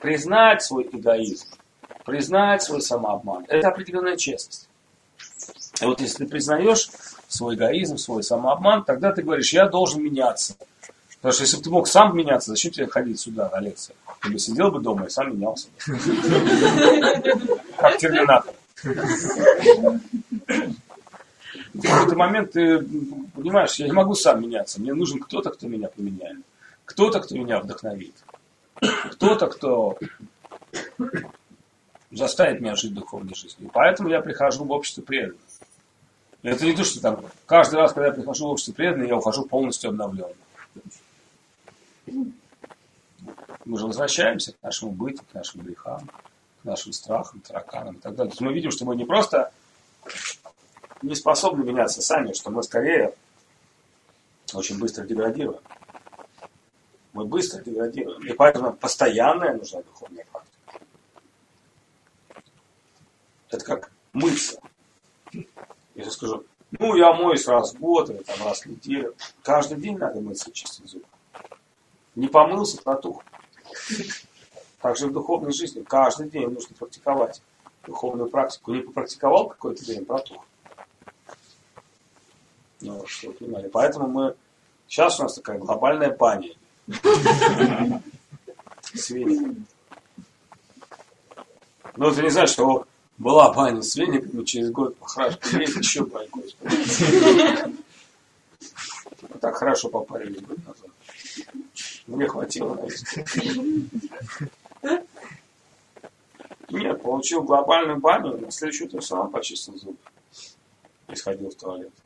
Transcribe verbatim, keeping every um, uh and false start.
признать свой эгоизм, признать свой самообман, это определенная честность. И вот если ты признаешь свой эгоизм, свой самообман, тогда ты говоришь, я должен меняться. Потому что если бы ты мог сам меняться, зачем тебе ходить сюда на лекции? Ты бы сидел бы дома и сам менялся. Как терминатор. В какой-то момент ты понимаешь, я не могу сам меняться. Мне нужен кто-то, кто меня поменяет. Кто-то, кто меня вдохновит. Кто-то, кто заставит меня жить духовной жизнью. И поэтому я прихожу в общество преданных. Это не то, что там каждый раз, когда я прихожу в общество преданных, я ухожу полностью обновленным. Мы же возвращаемся к нашему быту, к нашим грехам, к нашим страхам, тараканам и так далее. То есть мы видим, что мы не просто не способны меняться сами, что мы скорее очень быстро деградируем. Мы быстро деградируем. И поэтому постоянная нужна духовная практика. Это как мыться. Если скажу, ну я моюсь раз в год или там, раз в неделю. Каждый день надо мыться и чистить зубы. Не помылся, протух. Также в духовной жизни каждый день нужно практиковать духовную практику. Не попрактиковал какой-то день, протух. Ну, что вы понимали. Поэтому мы... Сейчас у нас такая глобальная пания. С вениками. Ну, ты не знаешь, что была баня с вениками, через год похрашка есть, еще баня, господи. Вот так хорошо попарились год назад. Мне хватило, наверное. Нет, получил глобальную баню, на следующую ты сам почистил зубы. И сходил в туалет.